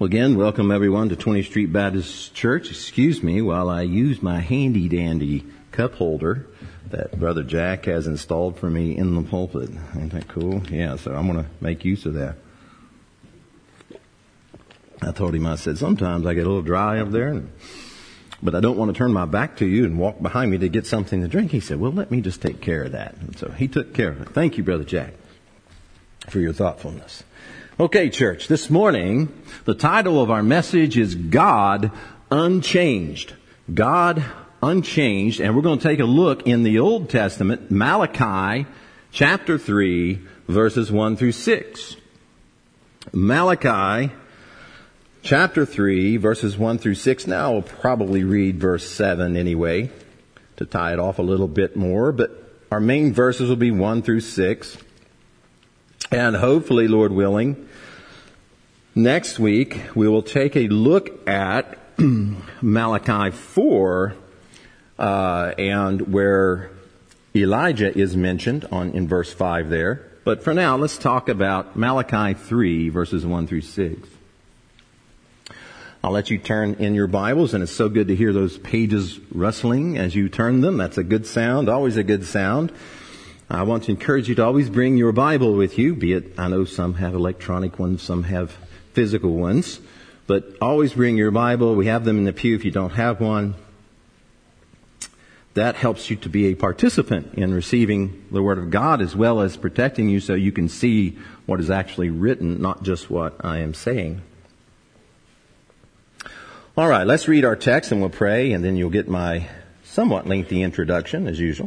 Well, again, welcome everyone to 20th Street Baptist Church. Excuse me while I use my handy-dandy cup holder that Brother Jack has installed for me in the pulpit. Ain't that cool? Yeah, so I'm going to make use of that. I told him, I said, sometimes I get a little dry up there, but I don't want to turn my back to you and walk behind me to get something to drink. He said, well, let me just take care of that. And so he took care of it. Thank you, Brother Jack, for your thoughtfulness. Okay, church, this morning, the title of our message is God Unchanged. God Unchanged, and we're going to take a look in the Old Testament, Malachi chapter 3, verses 1 through 6. Malachi chapter 3, verses 1 through 6. Now I'll probably read verse 7 anyway, to tie it off a little bit more, but our main verses will be 1 through 6. And hopefully, Lord willing, next week we will take a look at Malachi 4 and where Elijah is mentioned in verse 5 there. But for now, let's talk about Malachi 3, verses 1 through 6. I'll let you turn in your Bibles, and it's so good to hear those pages rustling as you turn them. That's a good sound, always a good sound. I want to encourage you to always bring your Bible with you, be it, I know some have electronic ones, some have physical ones, but always bring your Bible. We have them in the pew if you don't have one. That helps you to be a participant in receiving the Word of God as well as protecting you so you can see what is actually written, not just what I am saying. All right, let's read our text and we'll pray, and then you'll get my somewhat lengthy introduction as usual.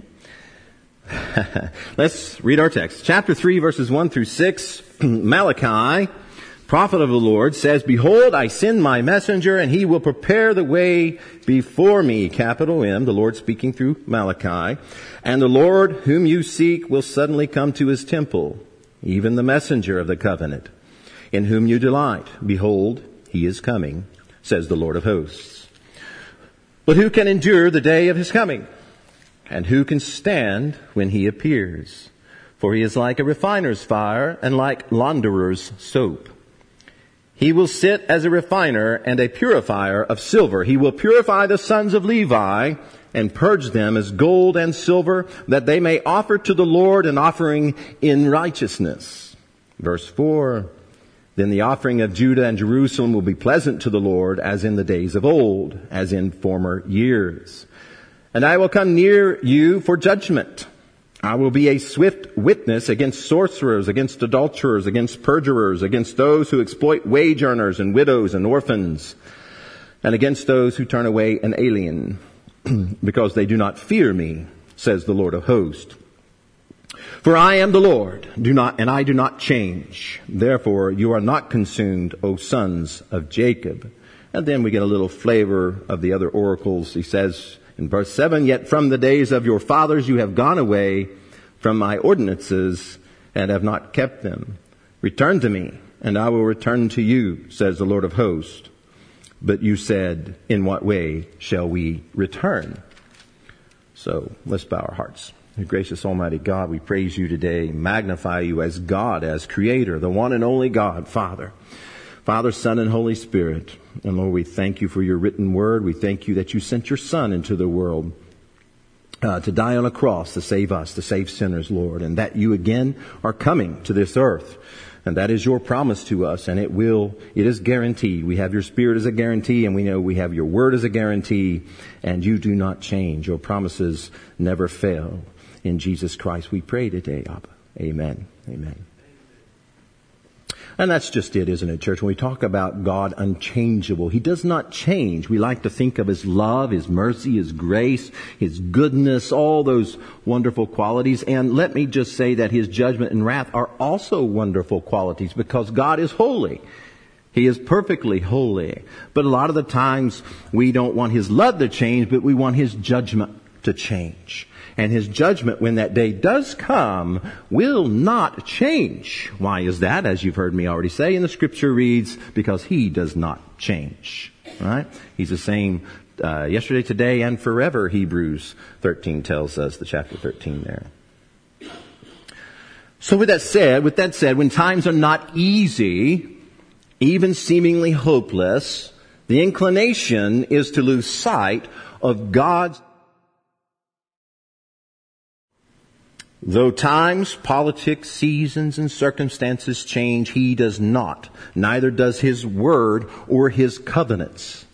Let's read our text. Chapter 3, verses 1 through 6. Malachi, prophet of the Lord, says, Behold, I send my messenger, and he will prepare the way before me. Capital M, the Lord speaking through Malachi. And the Lord whom you seek will suddenly come to his temple, even the messenger of the covenant, in whom you delight. Behold, he is coming, says the Lord of hosts. But who can endure the day of his coming? And who can stand when he appears? For he is like a refiner's fire and like launderer's soap. He will sit as a refiner and a purifier of silver. He will purify the sons of Levi and purge them as gold and silver, that they may offer to the Lord an offering in righteousness. Verse 4, Then the offering of Judah and Jerusalem will be pleasant to the Lord, as in the days of old, as in former years. And I will come near you for judgment. I will be a swift witness against sorcerers, against adulterers, against perjurers, against those who exploit wage earners and widows and orphans, and against those who turn away an alien, because they do not fear me, says the Lord of hosts. For I am the Lord, and I do not change. Therefore you are not consumed, O sons of Jacob. And then we get a little flavor of the other oracles. He says, in verse 7, Yet from the days of your fathers you have gone away from my ordinances and have not kept them. Return to me, and I will return to you, says the Lord of hosts. But you said, In what way shall we return? So let's bow our hearts. Gracious Almighty God, we praise you today, magnify you as God, as Creator, the one and only God, Father, Son, and Holy Spirit. And Lord, we thank you for your written word. We thank you that you sent your Son into the world to die on a cross to save us, to save sinners, Lord. And that you again are coming to this earth. And that is your promise to us. And it is guaranteed. We have your Spirit as a guarantee, and we know we have your word as a guarantee. And you do not change. Your promises never fail. In Jesus Christ we pray today, Abba. Amen. Amen. And that's just it, isn't it, church? When we talk about God unchangeable, he does not change. We like to think of his love, his mercy, his grace, his goodness, all those wonderful qualities. And let me just say that his judgment and wrath are also wonderful qualities, because God is holy. He is perfectly holy. But a lot of the times we don't want his love to change, but we want his judgment to change. And his judgment, when that day does come, will not change. Why is that? As you've heard me already say, and the scripture reads, because he does not change. Right? He's the same yesterday, today, and forever, Hebrews 13 tells us, the chapter 13 there. So with that said, when times are not easy, even seemingly hopeless, the inclination is to lose sight of God's. Though times, politics, seasons, and circumstances change, He does not. Neither does His word or His covenants.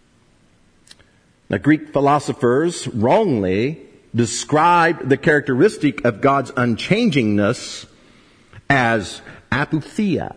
Now, Greek philosophers wrongly described the characteristic of God's unchangingness as apatheia,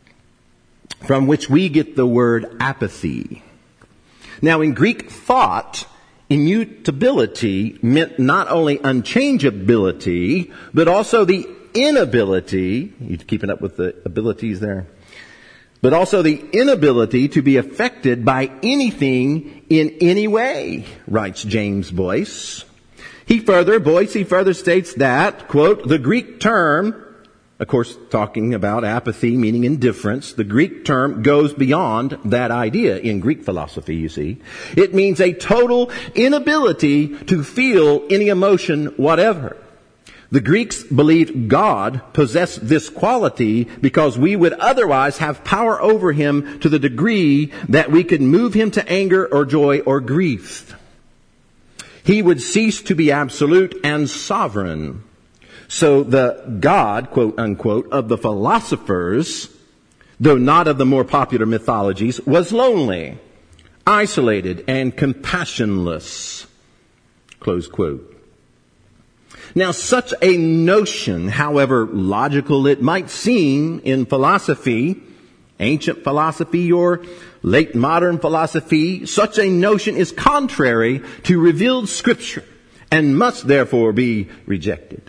from which we get the word apathy. Now, in Greek thought, immutability meant not only unchangeability, but also the inability, you keeping up with the abilities there, but also the inability to be affected by anything in any way, writes James Boyce. He further states that, quote, the Greek term, of course, talking about apathy, meaning indifference, the Greek term goes beyond that idea in Greek philosophy, you see. It means a total inability to feel any emotion whatever. The Greeks believed God possessed this quality because we would otherwise have power over Him to the degree that we could move Him to anger or joy or grief. He would cease to be absolute and sovereign. So the God, quote unquote, of the philosophers, though not of the more popular mythologies, was lonely, isolated, and compassionless, close quote. Now, such a notion, however logical it might seem in philosophy, ancient philosophy or late modern philosophy, such a notion is contrary to revealed Scripture and must therefore be rejected.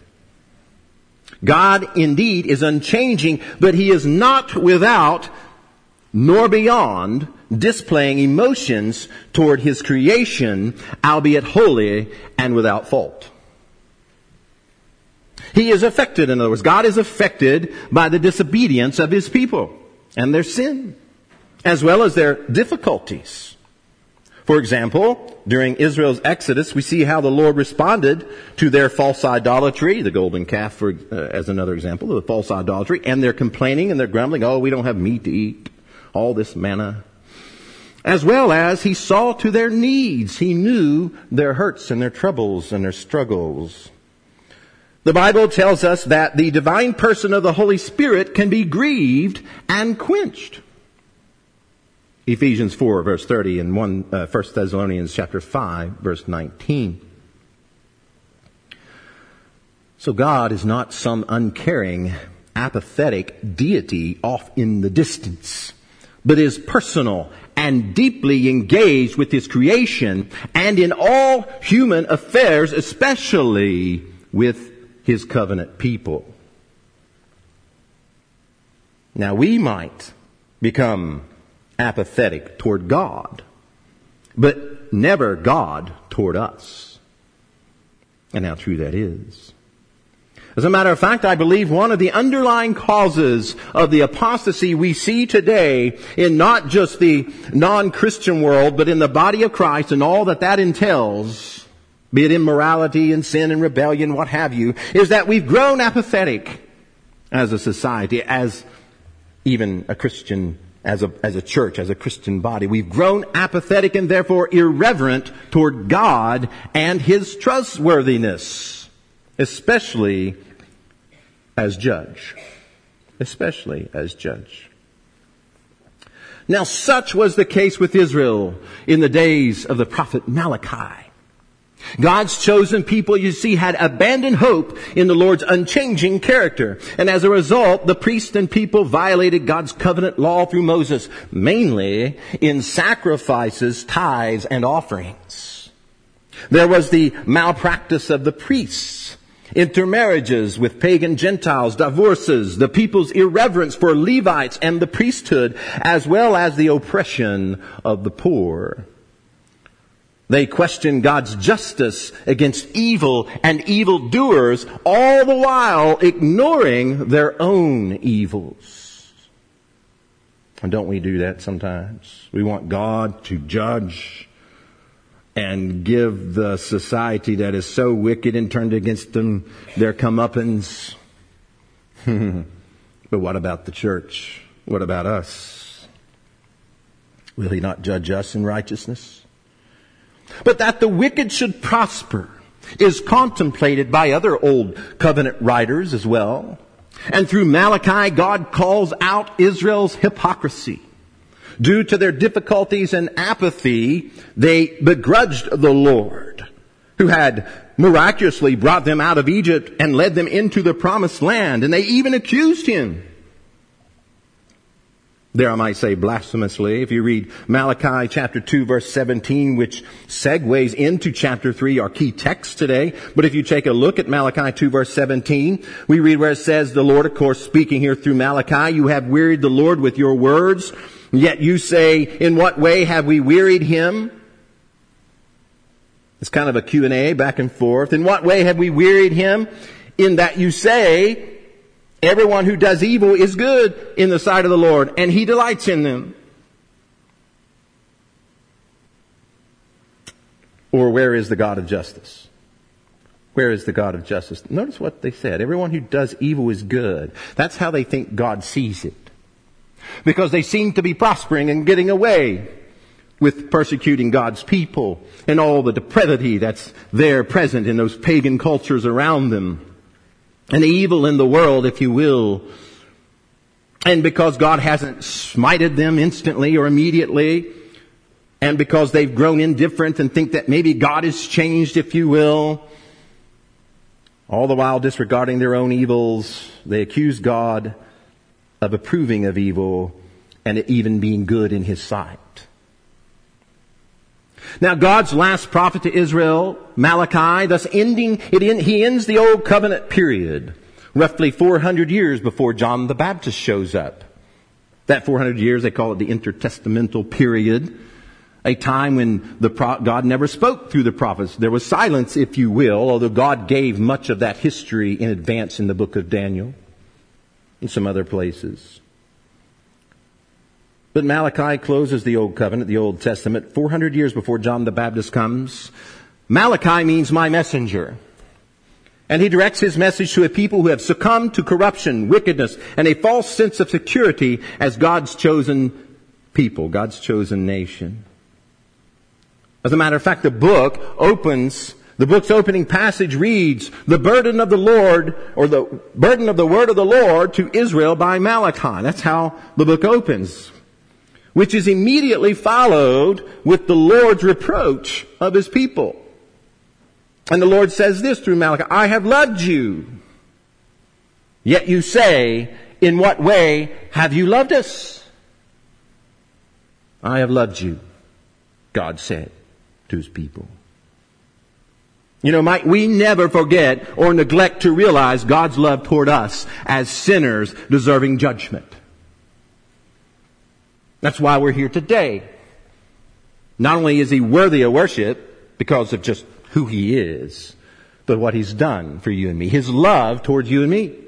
God indeed is unchanging, but He is not without nor beyond displaying emotions toward His creation, albeit holy and without fault. He is affected, in other words, God is affected by the disobedience of His people and their sin, as well as their difficulties. For example, during Israel's Exodus, we see how the Lord responded to their false idolatry, the golden calf as another example of the false idolatry, and their complaining and their grumbling, oh, we don't have meat to eat, all this manna. As well as He saw to their needs. He knew their hurts and their troubles and their struggles. The Bible tells us that the divine person of the Holy Spirit can be grieved and quenched. Ephesians 4, verse 30, and 1 Thessalonians chapter 5, verse 19. So God is not some uncaring, apathetic deity off in the distance, but is personal and deeply engaged with His creation and in all human affairs, especially with His covenant people. Now we might become apathetic toward God, but never God toward us. And how true that is. As a matter of fact, I believe one of the underlying causes of the apostasy we see today in not just the non-Christian world, but in the body of Christ and all that that entails, be it immorality and sin and rebellion, what have you, is that we've grown apathetic as a society, as even a Christian, as a church, as a Christian body. We've grown apathetic and therefore irreverent toward God and His trustworthiness, especially as judge. Especially as judge. Now, such was the case with Israel in the days of the prophet Malachi. God's chosen people, you see, had abandoned hope in the Lord's unchanging character. And as a result, the priests and people violated God's covenant law through Moses, mainly in sacrifices, tithes, and offerings. There was the malpractice of the priests, intermarriages with pagan Gentiles, divorces, the people's irreverence for Levites and the priesthood, as well as the oppression of the poor. They questioned God's justice against evil and evildoers, all the while ignoring their own evils. And don't we do that sometimes? We want God to judge and give the society that is so wicked and turned against them their comeuppance. But what about the church? What about us? Will he not judge us in righteousness? But that the wicked should prosper is contemplated by other Old Covenant writers as well. And through Malachi, God calls out Israel's hypocrisy. Due to their difficulties and apathy, they begrudged the Lord, who had miraculously brought them out of Egypt and led them into the promised land. And they even accused him. There I might say blasphemously, if you read Malachi chapter 2 verse 17, which segues into chapter 3, our key text today. But if you take a look at Malachi 2 verse 17, we read where it says, the Lord, of course, speaking here through Malachi, you have wearied the Lord with your words, yet you say, in what way have we wearied him? It's kind of a Q&A back and forth. In what way have we wearied him? In that you say, everyone who does evil is good in the sight of the Lord, and he delights in them. Or where is the God of justice? Where is the God of justice? Notice what they said. Everyone who does evil is good. That's how they think God sees it. Because they seem to be prospering and getting away with persecuting God's people and all the depravity that's there present in those pagan cultures around them. And the evil in the world, if you will. And because God hasn't smited them instantly or immediately, and because they've grown indifferent and think that maybe God has changed, if you will, all the while disregarding their own evils, they accuse God of approving of evil and it even being good in his sight. Now God's last prophet to Israel, Malachi, thus he ends the Old Covenant period, roughly 400 years before John the Baptist shows up. That 400 years, they call it the intertestamental period, a time when God never spoke through the prophets. There was silence, if you will, although God gave much of that history in advance in the book of Daniel and some other places. But Malachi closes the Old Covenant, the Old Testament, 400 years before John the Baptist comes. Malachi means my messenger. And he directs his message to a people who have succumbed to corruption, wickedness, and a false sense of security as God's chosen people, God's chosen nation. As a matter of fact, the book's opening passage reads, the burden of the Lord, or the burden of the word of the Lord to Israel by Malachi. That's how the book opens. Which is immediately followed with the Lord's reproach of his people. And the Lord says this through Malachi, I have loved you. Yet you say, in what way have you loved us? I have loved you, God said to his people. You know, might we never forget or neglect to realize God's love toward us as sinners deserving judgment. That's why we're here today. Not only is he worthy of worship because of just who he is, but what he's done for you and me. His love towards you and me.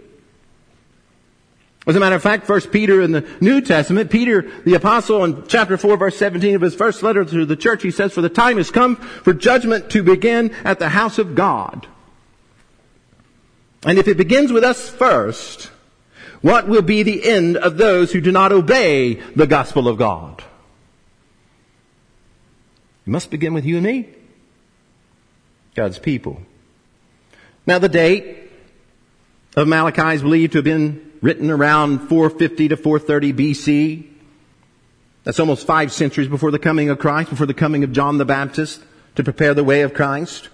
As a matter of fact, 1 Peter in the New Testament, Peter the apostle in chapter 4 verse 17 of his first letter to the church, he says, for the time has come for judgment to begin at the house of God. And if it begins with us first, what will be the end of those who do not obey the gospel of God? It must begin with you and me, God's people. Now the date of Malachi is believed to have been written around 450 to 430 BC. That's almost 5 centuries before the coming of Christ, before the coming of John the Baptist to prepare the way of Christ.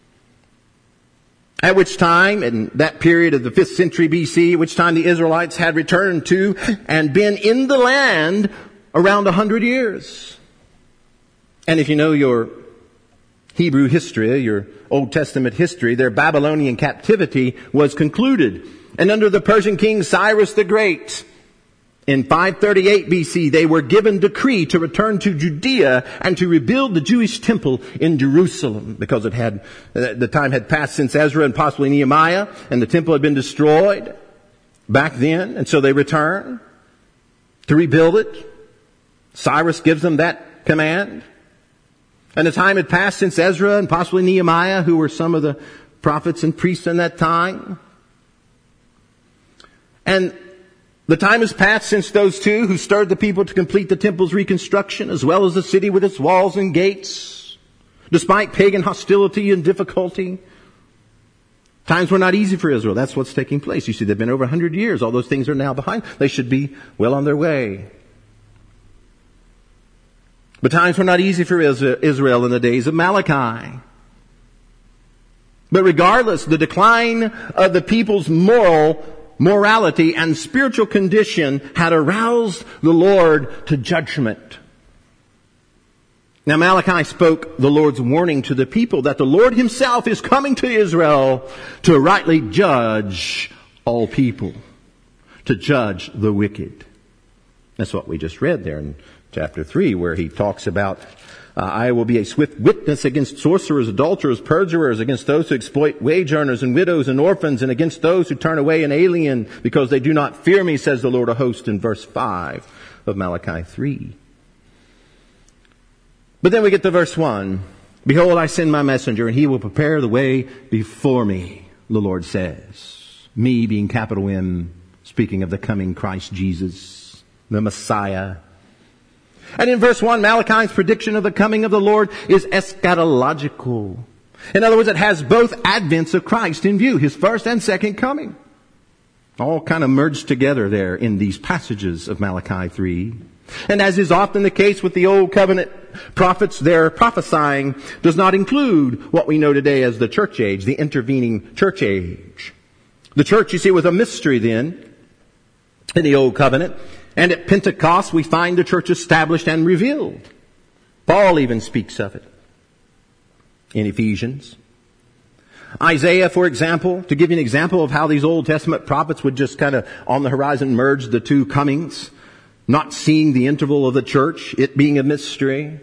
At which time, in that period of the 5th century BC, which time the Israelites had returned to and been in the land around 100 years. And if you know your Hebrew history, your Old Testament history, their Babylonian captivity was concluded. And under the Persian king Cyrus the Great, in 538 BC, they were given decree to return to Judea and to rebuild the Jewish temple in Jerusalem, because the time had passed since Ezra and possibly Nehemiah, and the temple had been destroyed back then. And so they return to rebuild it. Cyrus gives them that command. And the time had passed since Ezra and possibly Nehemiah, who were some of the prophets and priests in that time. And The time has passed since those two who stirred the people to complete the temple's reconstruction, as well as the city with its walls and gates. Despite pagan hostility and difficulty, times were not easy for Israel. That's what's taking place. You see, they've been over 100 years. All those things are now behind. They should be well on their way. But times were not easy for Israel in the days of Malachi. But regardless, the decline of the people's morality and spiritual condition had aroused the Lord to judgment. Now Malachi spoke the Lord's warning to the people that the Lord himself is coming to Israel to rightly judge all people, to judge the wicked. That's what we just read there in chapter 3, where he talks about, I will be a swift witness against sorcerers, adulterers, perjurers, against those who exploit wage earners and widows and orphans, and against those who turn away an alien because they do not fear me, says the Lord of hosts in verse 5 of Malachi 3. But then we get to verse 1. Behold, I send my messenger, and he will prepare the way before me, the Lord says. Me being capital M, speaking of the coming Christ Jesus, the Messiah. And in verse 1, Malachi's prediction of the coming of the Lord is eschatological. In other words, it has both advents of Christ in view, his first and second coming. All kind of merged together there in these passages of Malachi 3. And as is often the case with the Old Covenant prophets, their prophesying does not include what we know today as the church age, the intervening church age. The church, you see, was a mystery then in the Old Covenant. And at Pentecost, we find the church established and revealed. Paul even speaks of it in Ephesians. Isaiah, for example, to give you an example of how these Old Testament prophets would just kind of on the horizon merge the two comings, not seeing the interval of the church, it being a mystery.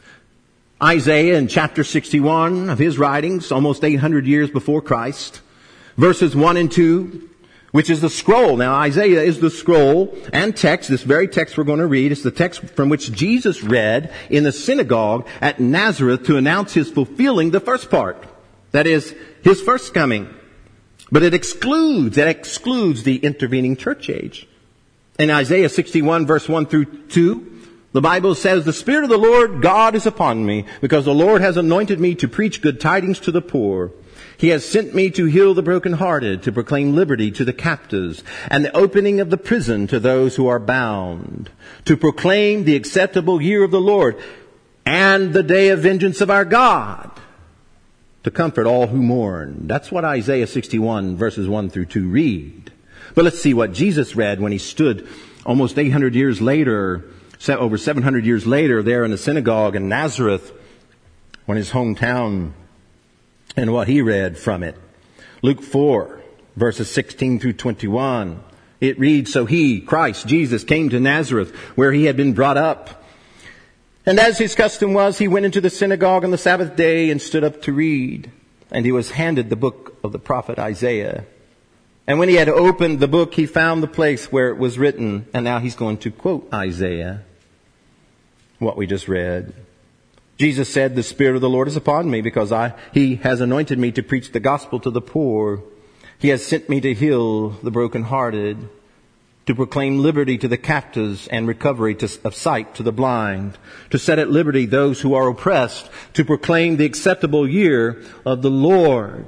Isaiah in chapter 61 of his writings, almost 800 years before Christ, verses 1 and 2, which is the scroll. Now Isaiah is the scroll and text, this very text we're going to read. It's the text from which Jesus read in the synagogue at Nazareth to announce his fulfilling the first part. That is, his first coming. But it excludes the intervening church age. In Isaiah 61 verse 1 through 2, the Bible says, the Spirit of the Lord God is upon me, because the Lord has anointed me to preach good tidings to the poor. He has sent me to heal the brokenhearted, to proclaim liberty to the captives, and the opening of the prison to those who are bound, to proclaim the acceptable year of the Lord, and the day of vengeance of our God, to comfort all who mourn. That's what Isaiah 61 verses 1 through 2 read. But let's see what Jesus read when he stood almost 800 years later, over 700 years later, there in the synagogue in Nazareth, when his hometown, and what he read from it. Luke 4, verses 16 through 21. It reads, so he, Christ, Jesus, came to Nazareth, where he had been brought up. And as his custom was, he went into the synagogue on the Sabbath day and stood up to read. And he was handed the book of the prophet Isaiah. And when he had opened the book, he found the place where it was written. And now he's going to quote Isaiah, what we just read. Jesus said, the Spirit of the Lord is upon me, because he has anointed me to preach the gospel to the poor. He has sent me to heal the brokenhearted, to proclaim liberty to the captives and recovery of sight to the blind, to set at liberty those who are oppressed, to proclaim the acceptable year of the Lord.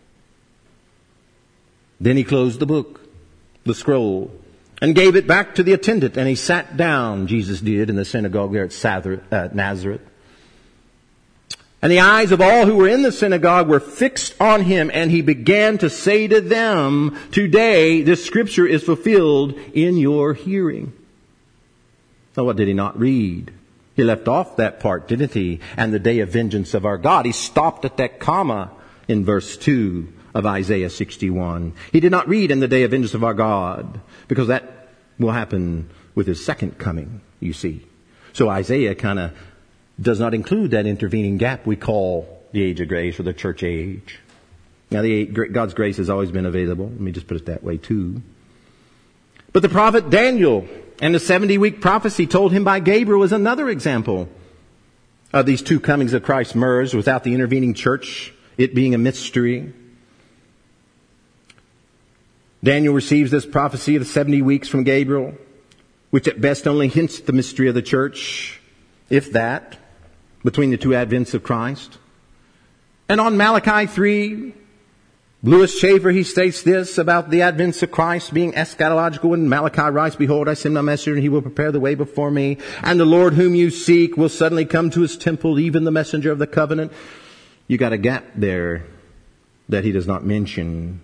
Then he closed the book, the scroll, and gave it back to the attendant, and he sat down, Jesus did, in the synagogue there at Nazareth. And the eyes of all who were in the synagogue were fixed on him, and he began to say to them, today this scripture is fulfilled in your hearing. Now what did he not read? He left off that part, didn't he? And the day of vengeance of our God. He stopped at that comma in verse 2 of Isaiah 61. He did not read in the day of vengeance of our God, because that will happen with his second coming, you see. So Isaiah kind of does not include that intervening gap we call the age of grace or the church age. Now, God's grace has always been available. Let me just put it that way too. But the prophet Daniel and the 70-week prophecy told him by Gabriel is another example of these two comings of Christ merged without the intervening church, it being a mystery. Daniel receives this prophecy of the 70 weeks from Gabriel, which at best only hints at the mystery of the church, if that, between the two advents of Christ. And on Malachi 3, Lewis Schaefer, he states this about the advents of Christ being eschatological. When Malachi writes, "Behold, I send my messenger, and he will prepare the way before me. And the Lord whom you seek will suddenly come to his temple, even the messenger of the covenant." You got a gap there that he does not mention.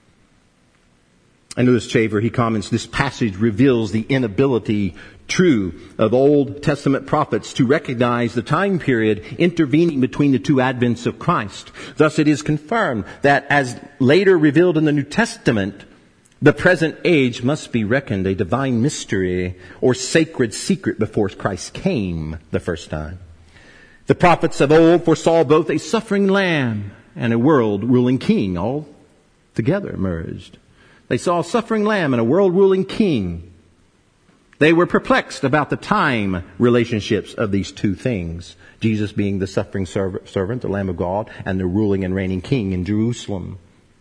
And Lewis Schaefer, he comments, "This passage reveals the inability, true, of Old Testament prophets to recognize the time period intervening between the two advents of Christ. Thus it is confirmed that, as later revealed in the New Testament, the present age must be reckoned a divine mystery or sacred secret before Christ came the first time. The prophets of old foresaw both a suffering lamb and a world-ruling king, all together merged. They saw a suffering lamb and a world-ruling king. They were perplexed about the time relationships of these two things. Jesus being the suffering servant, the Lamb of God, and the ruling and reigning king in Jerusalem.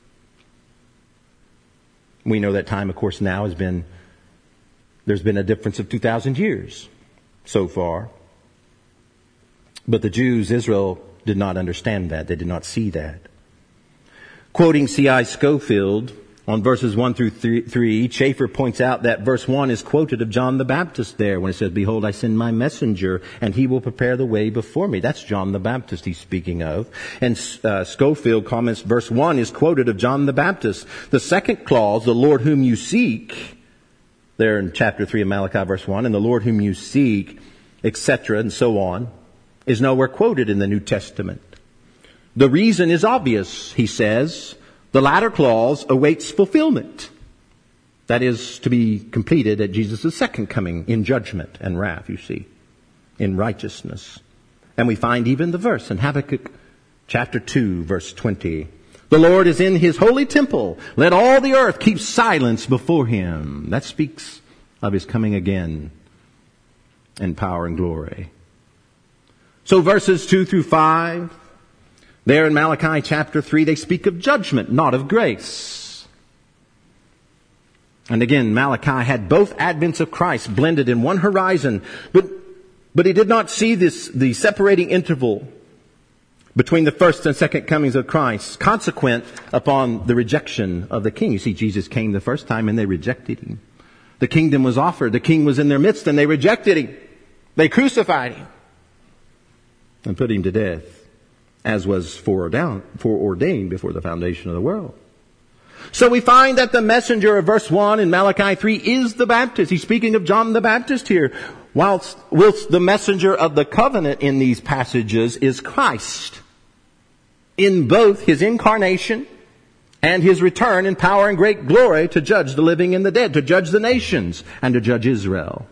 We know that time, of course, now there's been a difference of 2,000 years so far. But the Jews, Israel, did not understand that. They did not see that. Quoting C.I. Scofield, on verses 1 through 3, Schaefer points out that verse 1 is quoted of John the Baptist there when it says, "Behold, I send my messenger, and he will prepare the way before me." That's John the Baptist he's speaking of. And Scofield comments, verse 1 is quoted of John the Baptist. The second clause, "the Lord whom you seek," there in chapter 3 of Malachi, verse 1, "and the Lord whom you seek," etc., and so on, is nowhere quoted in the New Testament. The reason is obvious, he says. The latter clause awaits fulfillment. That is to be completed at Jesus' second coming in judgment and wrath, you see, in righteousness. And we find even the verse in Habakkuk chapter 2, verse 20. "The Lord is in his holy temple. Let all the earth keep silence before him." That speaks of his coming again in power and glory. So verses 2 through 5, there in Malachi chapter 3, they speak of judgment, not of grace. And again, Malachi had both advents of Christ blended in one horizon, but he did not see the separating interval between the first and second comings of Christ, consequent upon the rejection of the king. You see, Jesus came the first time and they rejected him. The kingdom was offered. The king was in their midst and they rejected him. They crucified him and put him to death, as was foreordained before the foundation of the world. So we find that the messenger of verse 1 in Malachi 3 is the Baptist. He's speaking of John the Baptist here. Whilst the messenger of the covenant in these passages is Christ, in both his incarnation and his return in power and great glory to judge the living and the dead, to judge the nations, and to judge Israel.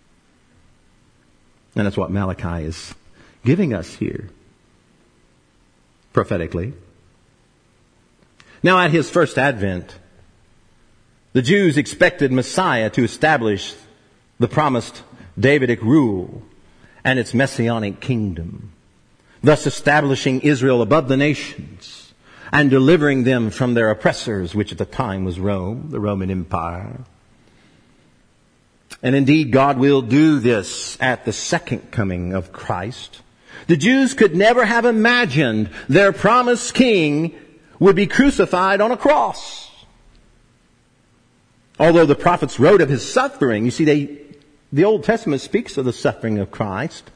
And that's what Malachi is giving us here, prophetically. Now, at his first advent, the Jews expected Messiah to establish the promised Davidic rule and its messianic kingdom, thus establishing Israel above the nations and delivering them from their oppressors, which at the time was Rome, the Roman Empire. And indeed, God will do this at the second coming of Christ. The Jews could never have imagined their promised king would be crucified on a cross. Although the prophets wrote of his suffering, you see, the Old Testament speaks of the suffering of Christ.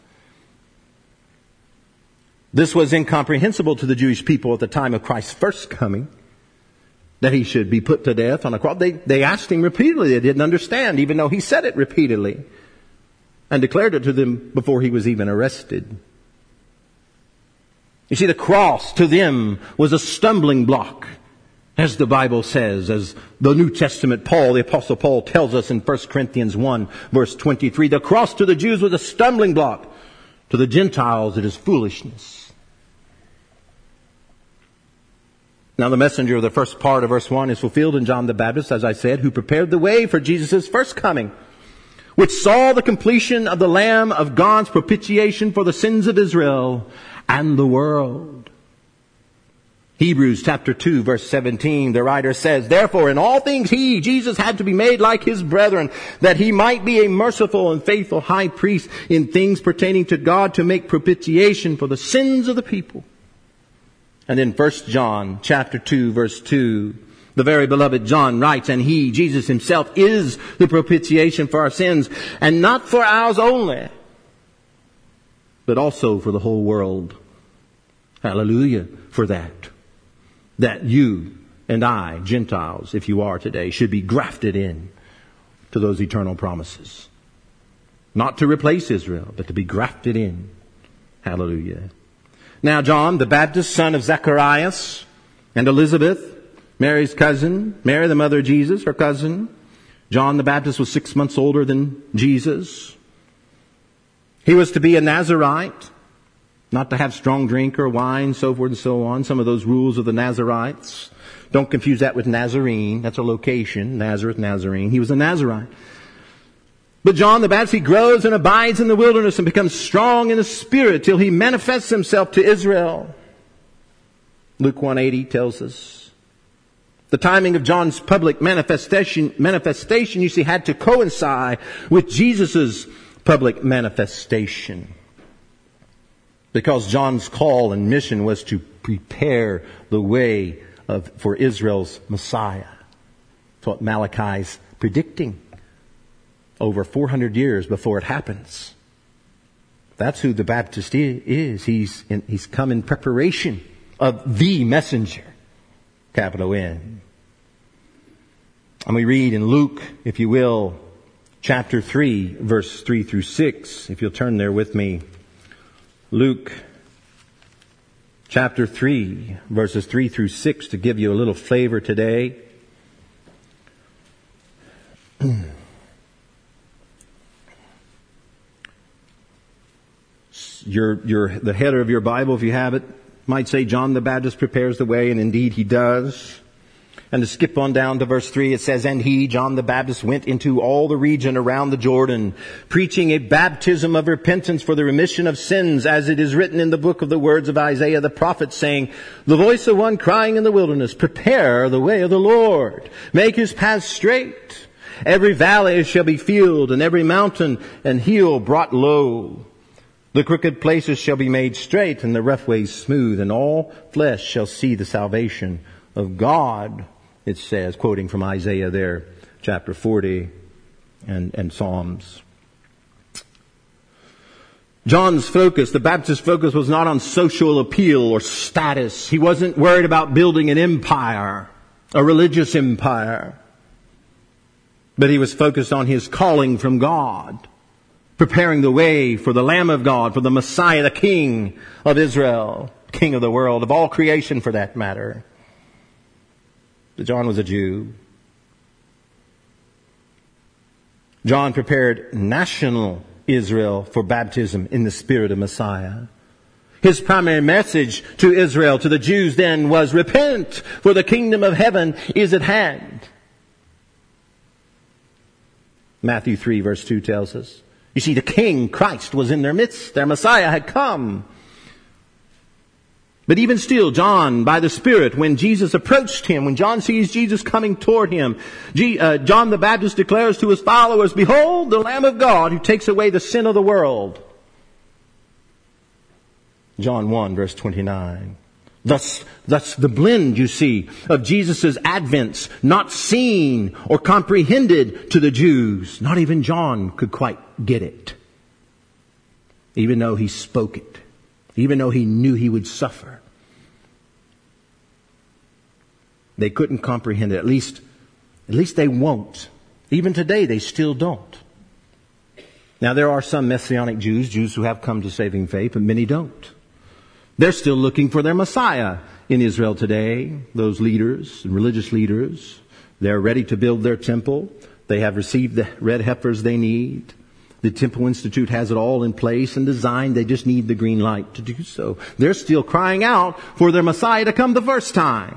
This was incomprehensible to the Jewish people at the time of Christ's first coming, that he should be put to death on a cross. They asked him repeatedly. They didn't understand, even though he said it repeatedly and declared it to them before he was even arrested. You see, the cross to them was a stumbling block, as the Bible says, as the New Testament the Apostle Paul tells us in 1 Corinthians 1, verse 23. The cross to the Jews was a stumbling block. To the Gentiles it is foolishness. Now the messenger of the first part of verse 1 is fulfilled in John the Baptist, as I said, who prepared the way for Jesus' first coming, which saw the completion of the Lamb of God's propitiation for the sins of Israel and the world. Hebrews chapter 2 verse 17, the writer says, "Therefore in all things he, Jesus, had to be made like his brethren, that he might be a merciful and faithful high priest in things pertaining to God to make propitiation for the sins of the people." And in 1 John chapter 2 verse 2, the very beloved John writes, "And he, Jesus himself, is the propitiation for our sins, and not for ours only, but also for the whole world." Hallelujah for that. That you and I, Gentiles, if you are today, should be grafted in to those eternal promises. Not to replace Israel, but to be grafted in. Hallelujah. Now John the Baptist, son of Zacharias and Elizabeth, Mary's cousin, Mary the mother of Jesus, her cousin. John the Baptist was 6 months older than Jesus. He was to be a Nazirite, not to have strong drink or wine, so forth and so on. Some of those rules of the Nazirites. Don't confuse that with Nazarene. That's a location. Nazareth, Nazarene. He was a Nazirite. But John the Baptist, he grows and abides in the wilderness and becomes strong in the Spirit till he manifests himself to Israel. Luke 1:80 tells us. The timing of John's public manifestation, you see, had to coincide with Jesus' public manifestation. Because John's call and mission was to prepare the way for Israel's Messiah. That's what Malachi's predicting over 400 years before it happens. That's who the Baptist is. He's come in preparation of the messenger, capital N. And we read in Luke, if you will, chapter 3, verse 3 through 6. If you'll turn there with me. Luke chapter 3, verses 3 through 6 to give you a little flavor today. The header of your Bible, if you have it, might say John the Baptist prepares the way, and indeed he does. And to skip on down to verse 3, it says, "And he, John the Baptist, went into all the region around the Jordan, preaching a baptism of repentance for the remission of sins, as it is written in the book of the words of Isaiah the prophet, saying, The voice of one crying in the wilderness, Prepare the way of the Lord, make his paths straight. Every valley shall be filled, and every mountain and hill brought low. The crooked places shall be made straight, and the rough ways smooth, and all flesh shall see the salvation of God." It says, quoting from Isaiah there, chapter 40 and Psalms. John's focus, the Baptist focus, was not on social appeal or status. He wasn't worried about building an empire, a religious empire. But he was focused on his calling from God, preparing the way for the Lamb of God, for the Messiah, the King of Israel, King of the world, of all creation for that matter. John was a Jew. John prepared national Israel for baptism in the Spirit of Messiah. His primary message to Israel, to the Jews then, was, "Repent, for the kingdom of heaven is at hand." Matthew 3 verse 2 tells us. You see, the King, Christ, was in their midst. Their Messiah had come. But even still, John, by the Spirit, when Jesus approached him, when John sees Jesus coming toward him, John the Baptist declares to his followers, "Behold, the Lamb of God who takes away the sin of the world." John 1, verse 29. Thus the blend, you see, of Jesus' advents, not seen or comprehended to the Jews. Not even John could quite get it, even though he spoke it. Even though he knew he would suffer. They couldn't comprehend it. At least they won't. Even today, they still don't. Now, there are some Messianic Jews who have come to saving faith, but many don't. They're still looking for their Messiah in Israel today. Those leaders, religious leaders, they're ready to build their temple. They have received the red heifers they need. The Temple Institute has it all in place and designed. They just need the green light to do so. They're still crying out for their Messiah to come the first time.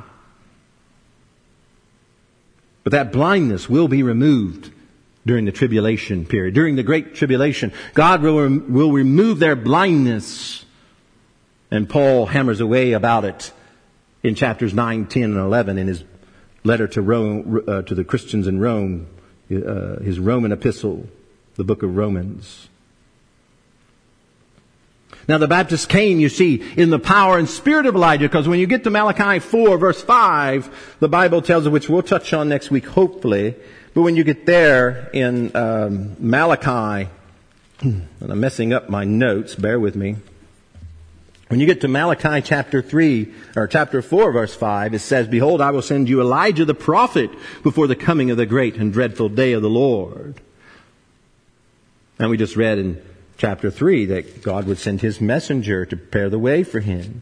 But that blindness will be removed during the tribulation period. During the Great Tribulation, God will remove their blindness. And Paul hammers away about it in chapters 9, 10, and 11 in his letter to Rome, to the Christians in Rome, his Roman epistle, the book of Romans. Now the Baptist came, you see, in the power and spirit of Elijah, because when you get to Malachi 4, verse 5, the Bible tells us, which we'll touch on next week, hopefully, but when you get there in Malachi, and I'm messing up my notes, bear with me. When you get to Malachi chapter 4, verse 5, it says, "Behold, I will send you Elijah the prophet before the coming of the great and dreadful day of the Lord." And we just read in chapter 3 that God would send His messenger to prepare the way for Him.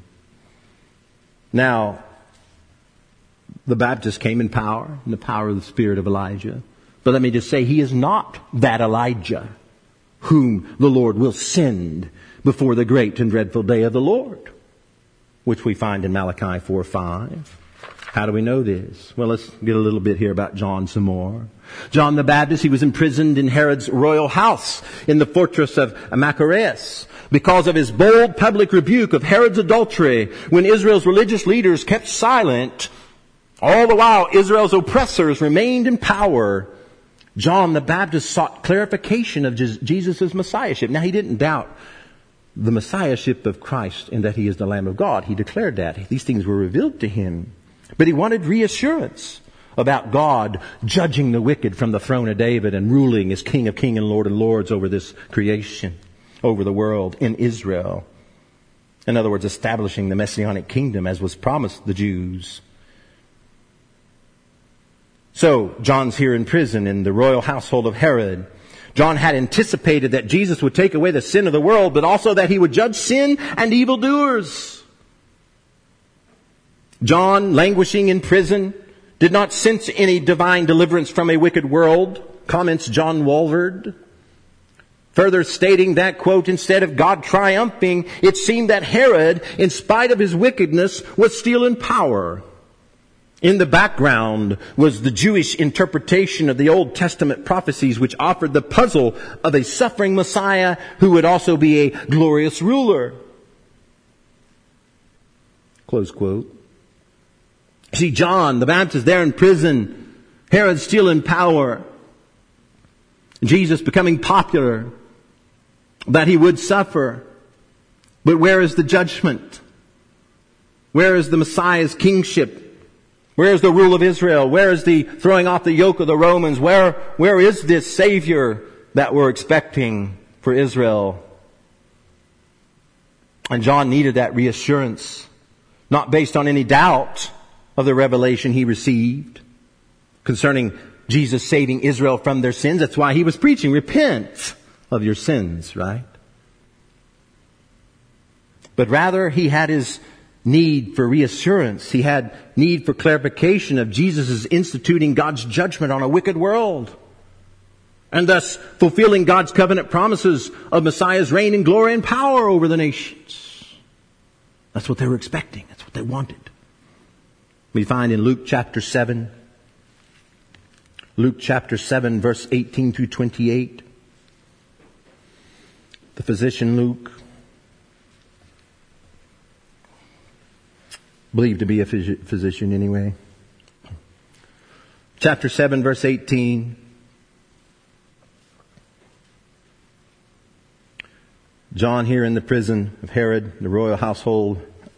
Now, the Baptist came in power, in the power of the spirit of Elijah. But let me just say, he is not that Elijah whom the Lord will send before the great and dreadful day of the Lord, which we find in Malachi 4:5. How do we know this? Well, let's get a little bit here about John some more. John the Baptist, he was imprisoned in Herod's royal house in the fortress of Machaerus because of his bold public rebuke of Herod's adultery when Israel's religious leaders kept silent. All the while, Israel's oppressors remained in power. John the Baptist sought clarification of Jesus' messiahship. Now, he didn't doubt the messiahship of Christ in that He is the Lamb of God. He declared that. These things were revealed to him. But he wanted reassurance about God judging the wicked from the throne of David and ruling as King of Kings and Lord of Lords over this creation, over the world in Israel. In other words, establishing the Messianic kingdom as was promised the Jews. So, John's here in prison in the royal household of Herod. John had anticipated that Jesus would take away the sin of the world, but also that He would judge sin and evildoers. John, languishing in prison, did not sense any divine deliverance from a wicked world, comments John Walvoord. Further stating that, quote, "Instead of God triumphing, it seemed that Herod, in spite of his wickedness, was still in power." In the background was the Jewish interpretation of the Old Testament prophecies, which offered the puzzle of a suffering Messiah who would also be a glorious ruler. Close quote. See, John the Baptist there in prison, Herod still in power, Jesus becoming popular, that He would suffer. But where is the judgment? Where is the Messiah's kingship? Where is the rule of Israel? Where is the throwing off the yoke of the Romans? Where is this Savior that we're expecting for Israel? And John needed that reassurance, not based on any doubt of the revelation he received concerning Jesus saving Israel from their sins. That's why he was preaching, repent of your sins, right? But rather, he had his need for reassurance. He had need for clarification of Jesus' instituting God's judgment on a wicked world, and thus fulfilling God's covenant promises of Messiah's reign in glory and power over the nations. That's what they were expecting. That's what they wanted. We find in Luke chapter 7, verse 18 through 28, the physician Luke, believed to be a physician anyway. Chapter 7, verse 18. John here in the prison of Herod, the royal household.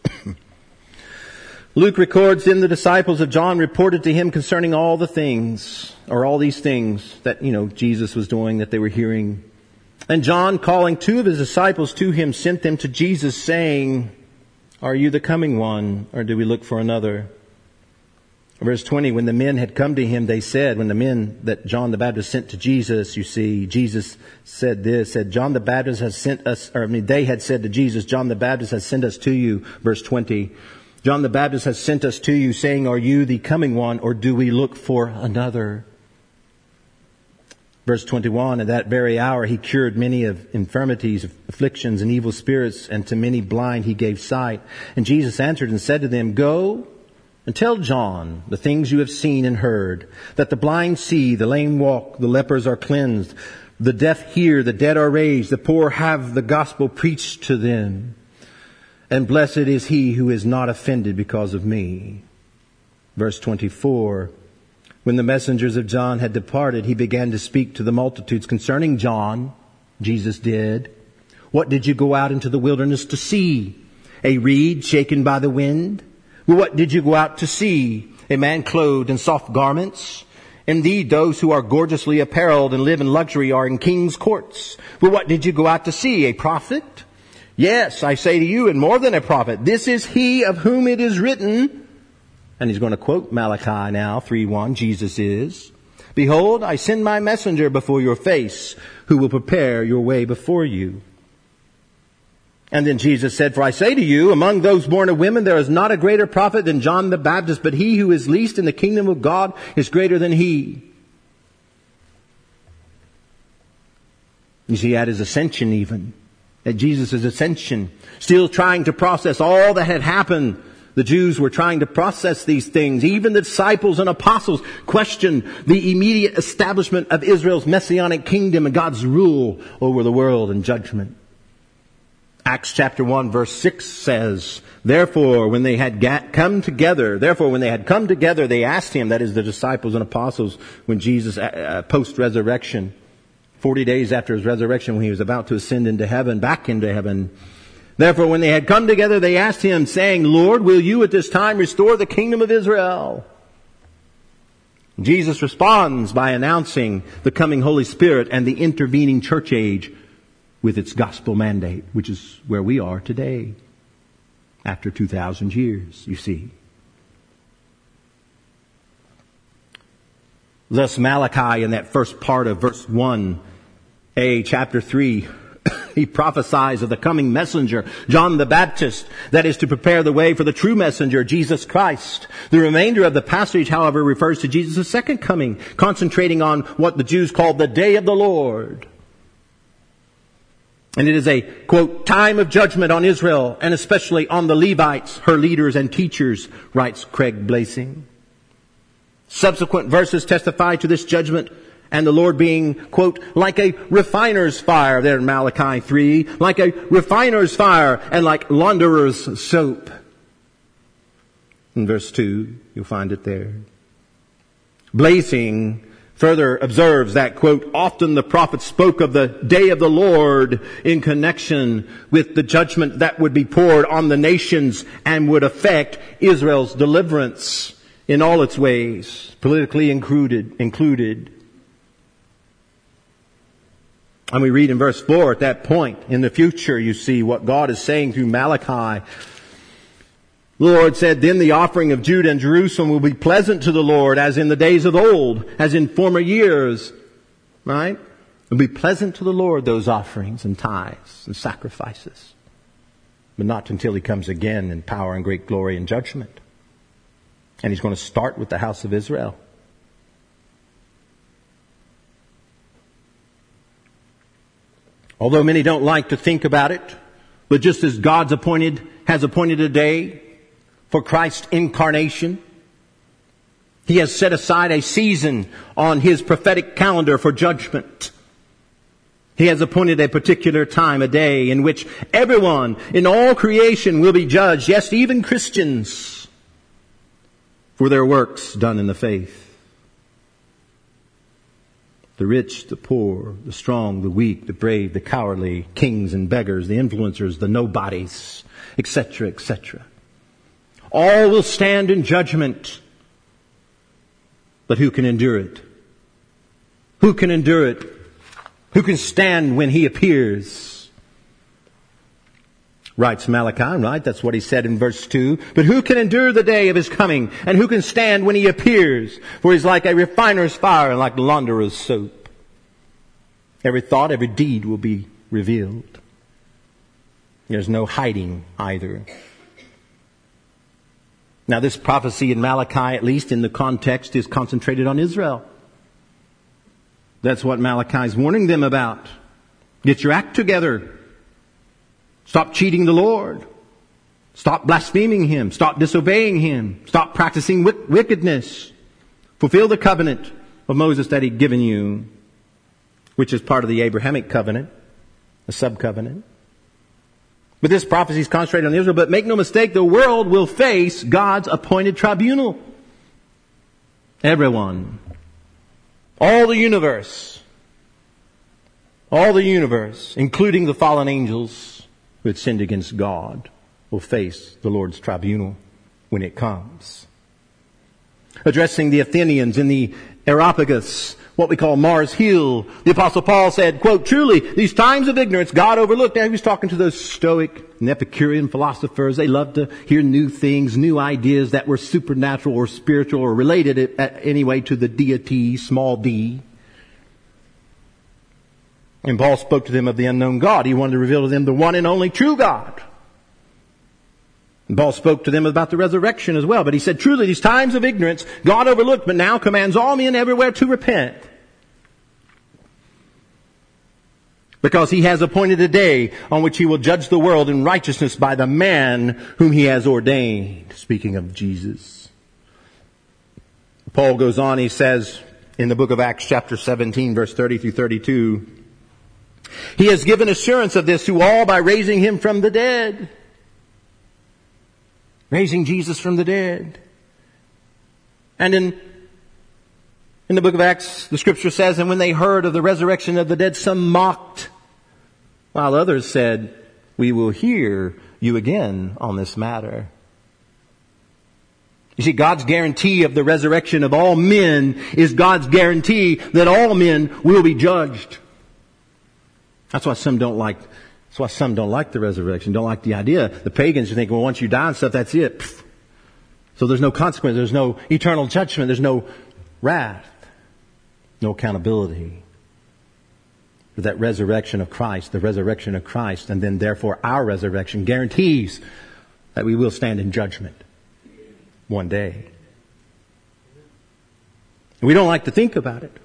Luke records, "Then the disciples of John reported to him concerning all the things," or all these things that, Jesus was doing, that they were hearing. "And John, calling 2 of his disciples to him, sent them to Jesus, saying, 'Are you the coming one, or do we look for another?'" Verse 20, "When the men had come to him, they said," when the men that John the Baptist sent to Jesus, you see, Jesus said this, "John the Baptist has sent us," they had said to Jesus, "John the Baptist has sent us to you." Verse 20, "John the Baptist has sent us to you, saying, 'Are you the coming one, or do we look for another?'" Verse 21, "At that very hour he cured many of infirmities, afflictions, and evil spirits, and to many blind he gave sight. And Jesus answered and said to them, 'Go and tell John the things you have seen and heard, that the blind see, the lame walk, the lepers are cleansed, the deaf hear, the dead are raised, the poor have the gospel preached to them, and blessed is he who is not offended because of me. Verse 24, when the messengers of John had departed, he began to speak to the multitudes concerning John. Jesus did. What did you go out into the wilderness to see? A reed shaken by the wind? Well, what did you go out to see? A man clothed in soft garments? Indeed, those who are gorgeously apparelled and live in luxury are in king's courts. Well, what did you go out to see? A prophet? Yes, I say to you, and more than a prophet. This is he of whom it is written. And he's going to quote Malachi now, 3:1. Jesus is. Behold, I send my messenger before your face, who will prepare your way before you. And then Jesus said, for I say to you, among those born of women, there is not a greater prophet than John the Baptist, but he who is least in the kingdom of God is greater than he. You see, at his ascension even, at Jesus' ascension, still trying to process all that had happened. The Jews were trying to process these things. Even the disciples and apostles questioned the immediate establishment of Israel's messianic kingdom and God's rule over the world and judgment. Acts chapter 1 verse 6 says, Therefore when they had come together, they asked him, that is the disciples and apostles, when Jesus, post-resurrection, 40 days after his resurrection, when he was about to ascend into heaven, back into heaven. Therefore when they had come together, they asked him, saying, Lord, will you at this time restore the kingdom of Israel? Jesus responds by announcing the coming Holy Spirit and the intervening church age with its gospel mandate, which is where we are today, after 2,000 years, you see. Thus Malachi, in that first part of verse 1a, chapter 3, he prophesies of the coming messenger, John the Baptist, that is to prepare the way for the true messenger, Jesus Christ. The remainder of the passage, however, refers to Jesus' second coming, concentrating on what the Jews called the day of the Lord. And it is a, quote, time of judgment on Israel, and especially on the Levites, her leaders and teachers, writes Craig Blasing. Subsequent verses testify to this judgment, and the Lord being, quote, like a refiner's fire, there in Malachi 3, like a refiner's fire and like launderer's soap. In verse 2, you'll find it there. Blasing further observes that, quote, often the prophets spoke of the day of the Lord in connection with the judgment that would be poured on the nations and would affect Israel's deliverance in all its ways, politically included. And we read in verse 4, at that point in the future, you see what God is saying through Malachi. The Lord said, then the offering of Judah and Jerusalem will be pleasant to the Lord as in the days of old, as in former years. Right? It will be pleasant to the Lord, those offerings and tithes and sacrifices. But not until He comes again in power and great glory and judgment. And He's going to start with the house of Israel. Although many don't like to think about it, but just as God's has appointed a day for Christ's incarnation, He has set aside a season on His prophetic calendar for judgment. He has appointed a particular time, a day, in which everyone in all creation will be judged, yes, even Christians, for their works done in the faith. The rich, the poor, the strong, the weak, the brave, the cowardly, kings and beggars, the influencers, the nobodies, etc., etc. All will stand in judgment. But who can endure it? Who can endure it? Who can stand when He appears? Writes Malachi, right? That's what he said in verse 2. But who can endure the day of His coming? And who can stand when He appears? For He's like a refiner's fire and like launderer's soap. Every thought, every deed will be revealed. There's no hiding either. Now this prophecy in Malachi, at least in the context, is concentrated on Israel. That's what Malachi is warning them about. Get your act together. Stop cheating the Lord. Stop blaspheming Him. Stop disobeying Him. Stop practicing wickedness. Fulfill the covenant of Moses that He'd given you, which is part of the Abrahamic covenant, a sub-covenant. But this prophecy is concentrated on Israel. But make no mistake, the world will face God's appointed tribunal. Everyone. All the universe, including the fallen angels who had sinned against God, will face the Lord's tribunal when it comes. Addressing the Athenians in the Areopagus, what we call Mars Hill, the Apostle Paul said, quote, truly, these times of ignorance God overlooked. Now he was talking to those Stoic and Epicurean philosophers. They loved to hear new things, new ideas that were supernatural or spiritual or related anyway to the deity, small d. And Paul spoke to them of the unknown God. He wanted to reveal to them the one and only true God. And Paul spoke to them about the resurrection as well. But he said, truly, these times of ignorance God overlooked, but now commands all men everywhere to repent. Because he has appointed a day on which he will judge the world in righteousness by the man whom he has ordained. Speaking of Jesus. Paul goes on, he says in the book of Acts chapter 17, verse 30 through 32, he has given assurance of this to all by raising him from the dead. Raising Jesus from the dead. And in the book of Acts, the scripture says, and when they heard of the resurrection of the dead, some mocked, while others said, we will hear you again on this matter. You see, God's guarantee of the resurrection of all men is God's guarantee that all men will be judged. That's why some don't like the resurrection, don't like the idea. The pagans think, well, once you die and stuff, that's it. Pfft. So there's no consequence, there's no eternal judgment, there's no wrath, no accountability. But that resurrection of Christ, the resurrection of Christ, and then therefore our resurrection guarantees that we will stand in judgment one day. And we don't like to think about it.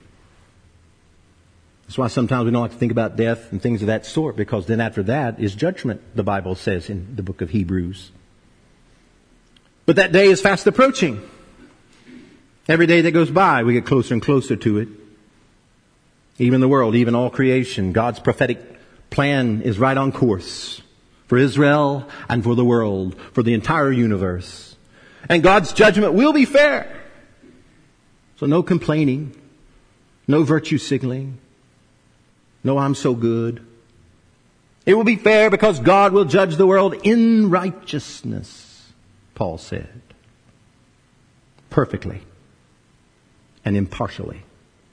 That's why sometimes we don't like to think about death and things of that sort, because then after that is judgment, the Bible says in the book of Hebrews. But that day is fast approaching. Every day that goes by, we get closer and closer to it. Even the world, even all creation, God's prophetic plan is right on course for Israel and for the world, for the entire universe. And God's judgment will be fair. So no complaining, no virtue signaling. No, I'm so good. It will be fair because God will judge the world in righteousness, Paul said. Perfectly and impartially.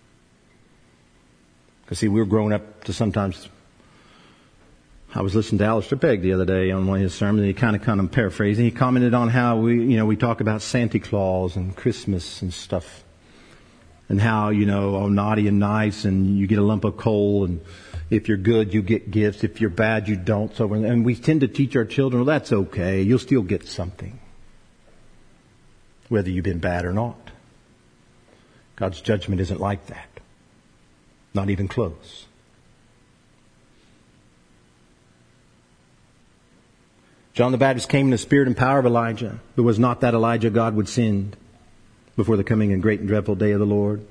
Because see, we're grown up to sometimes... I was listening to Alistair Begg the other day on one of his sermons, and he kind of paraphrasing. He commented on how we talk about Santa Claus and Christmas and stuff. And how, naughty and nice, and you get a lump of coal, and if you're good, you get gifts. If you're bad, you don't. So, and we tend to teach our children, well, that's okay. You'll still get something. Whether you've been bad or not. God's judgment isn't like that. Not even close. John the Baptist came in the spirit and power of Elijah, but was not that Elijah God would send before the coming and great and dreadful day of the Lord.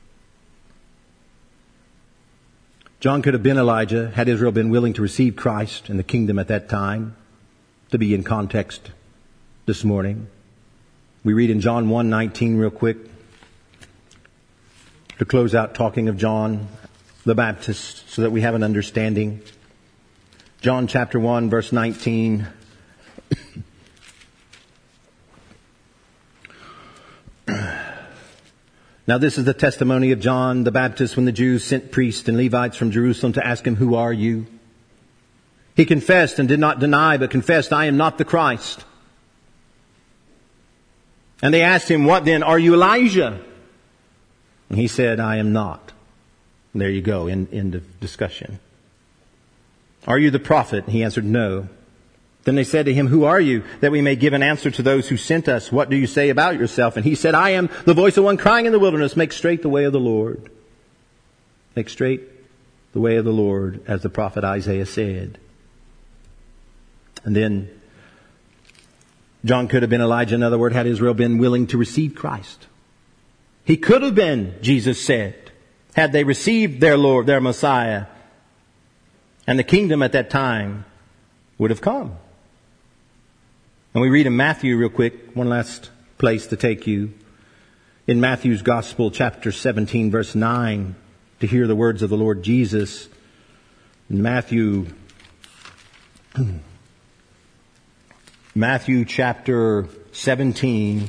John could have been Elijah had Israel been willing to receive Christ and the kingdom at that time, to be in context this morning. We read in John 1:19 real quick, to close out talking of John the Baptist so that we have an understanding. John chapter 1 verse 19. Now this is the testimony of John the Baptist when the Jews sent priests and Levites from Jerusalem to ask him, who are you? He confessed and did not deny, but confessed, I am not the Christ. And they asked him, what then? Are you Elijah? And he said, I am not. And there you go, end of discussion. Are you the prophet? And he answered, no. Then they said to him, who are you, that we may give an answer to those who sent us? What do you say about yourself? And he said, I am the voice of one crying in the wilderness, make straight the way of the Lord. Make straight the way of the Lord, as the prophet Isaiah said. And then John could have been Elijah. In other words, had Israel been willing to receive Christ. He could have been, Jesus said, had they received their Lord, their Messiah, and the kingdom at that time. would have come. And we read in Matthew real quick, one last place to take you. In Matthew's Gospel, chapter 17, verse 9, to hear the words of the Lord Jesus. In Matthew chapter 17,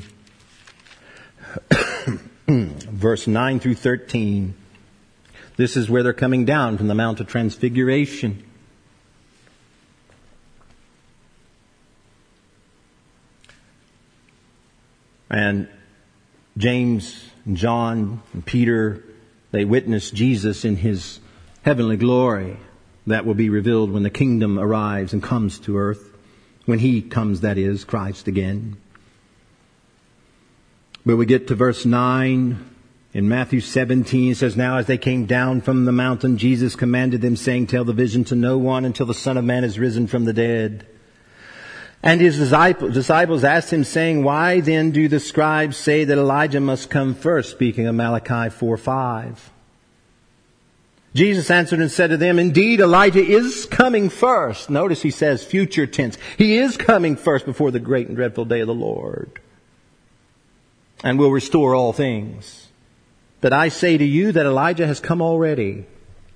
verse 9 through 13. This is where they're coming down from the Mount of Transfiguration. And James and John and Peter, they witnessed Jesus in His heavenly glory that will be revealed when the kingdom arrives and comes to earth. When He comes, that is, Christ again. But we get to verse 9 in Matthew 17. It says, "Now as they came down from the mountain, Jesus commanded them, saying, 'Tell the vision to no one until the Son of Man is risen from the dead.' And His disciples asked Him, saying, 'Why then do the scribes say that Elijah must come first?'" Speaking of Malachi 4:5. Jesus answered and said to them, "Indeed, Elijah is coming first." Notice He says future tense. He is coming first before the great and dreadful day of the Lord, and will restore all things. But I say to you that Elijah has come already,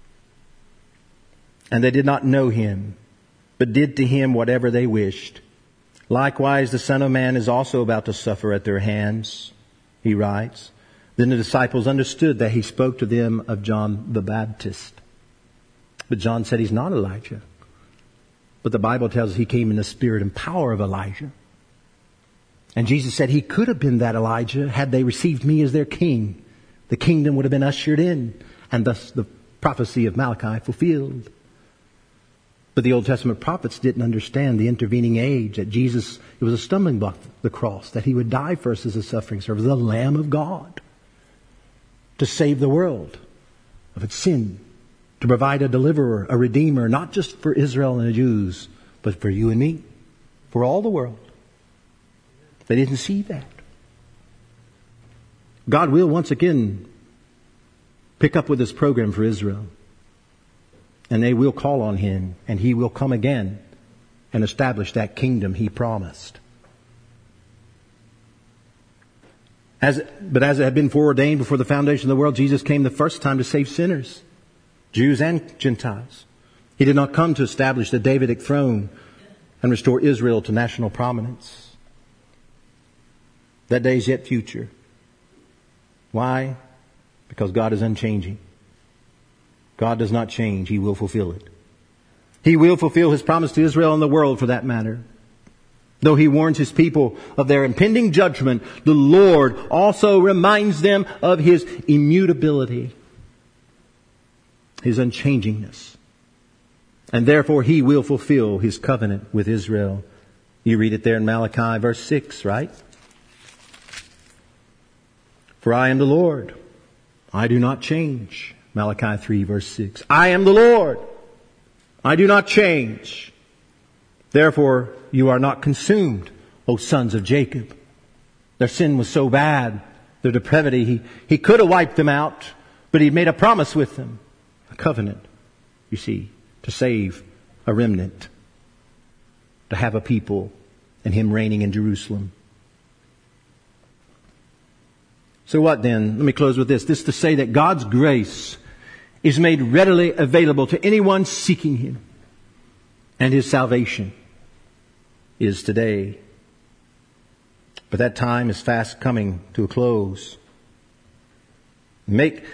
and they did not know him, but did to him whatever they wished. Likewise, the Son of Man is also about to suffer at their hands, He writes. Then the disciples understood that He spoke to them of John the Baptist. But John said he's not Elijah. But the Bible tells us he came in the spirit and power of Elijah. And Jesus said he could have been that Elijah had they received me as their king. The kingdom would have been ushered in, and thus the prophecy of Malachi fulfilled. But the Old Testament prophets didn't understand the intervening age, that Jesus, it was a stumbling block, the cross, that He would die first as a suffering servant, the Lamb of God, to save the world of its sin, to provide a deliverer, a redeemer, not just for Israel and the Jews, but for you and me, for all the world. They didn't see that. God will once again pick up with His program for Israel. And they will call on Him, and He will come again and establish that kingdom He promised. But as it had been foreordained before the foundation of the world, Jesus came the first time to save sinners, Jews and Gentiles. He did not come to establish the Davidic throne and restore Israel to national prominence. That day is yet future. Why? Because God is unchanging. God does not change. He will fulfill it. He will fulfill His promise to Israel and the world for that matter. Though He warns His people of their impending judgment, the Lord also reminds them of His immutability, His unchangingness. And therefore He will fulfill His covenant with Israel. You read it there in Malachi verse 6, right? "For I am the Lord. I do not change." Malachi 3 verse 6. "I am the Lord. I do not change. Therefore you are not consumed, O sons of Jacob." Their sin was so bad, their depravity, He could have wiped them out, but He made a promise with them. A covenant, you see, to save a remnant, to have a people, and Him reigning in Jerusalem. So what then? Let me close with this. This is to say that God's grace is made readily available to anyone seeking Him. And His salvation is today. But that time is fast coming to a close. Many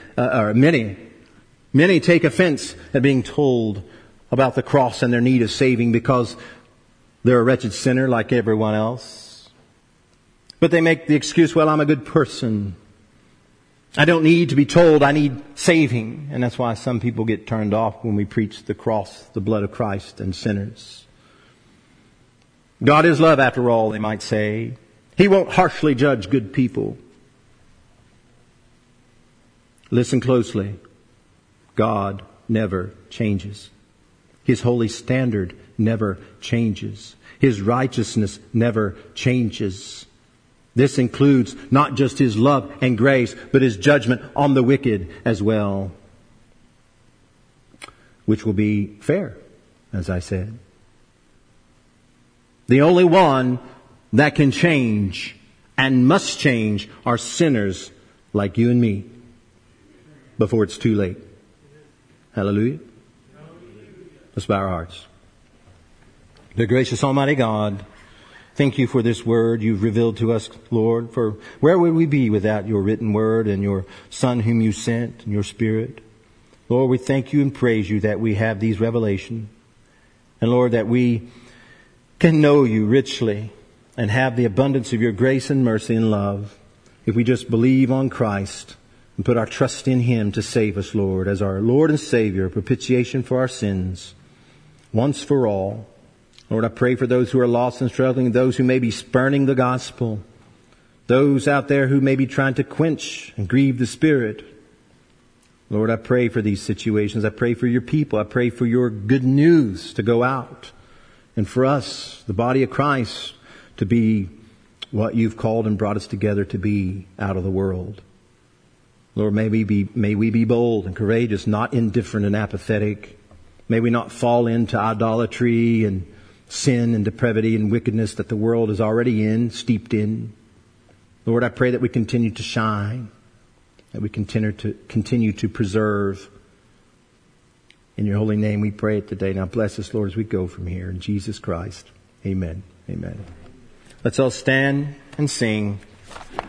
take offense at being told about the cross and their need of saving because they're a wretched sinner like everyone else. But they make the excuse, well, I'm a good person. I don't need to be told I need saving. And that's why some people get turned off when we preach the cross, the blood of Christ, and sinners. God is love after all, they might say. He won't harshly judge good people. Listen closely. God never changes. His holy standard never changes. His righteousness never changes. This includes not just His love and grace, but His judgment on the wicked as well, which will be fair, as I said. The only one that can change and must change are sinners like you and me before it's too late. Hallelujah. Let's bow our hearts. Dear gracious Almighty God, thank you for this word you've revealed to us, Lord. For where would we be without your written word and your Son whom you sent and your Spirit? Lord, we thank you and praise you that we have these revelations. And Lord, that we can know you richly and have the abundance of your grace and mercy and love if we just believe on Christ and put our trust in Him to save us, Lord, as our Lord and Savior, propitiation for our sins, once for all. Lord, I pray for those who are lost and struggling, those who may be spurning the gospel, those out there who may be trying to quench and grieve the Spirit. Lord, I pray for these situations. I pray for your people. I pray for your good news to go out. And for us, the body of Christ, to be what you've called and brought us together to be out of the world. Lord, may we be bold and courageous, not indifferent and apathetic. May we not fall into idolatry and sin and depravity and wickedness that the world is already steeped in. Lord, I pray that we continue to shine, that we continue to preserve. In your holy name we pray it today. Now bless us, Lord, as we go from here. In Jesus Christ. Amen. Amen. Let's all stand and sing.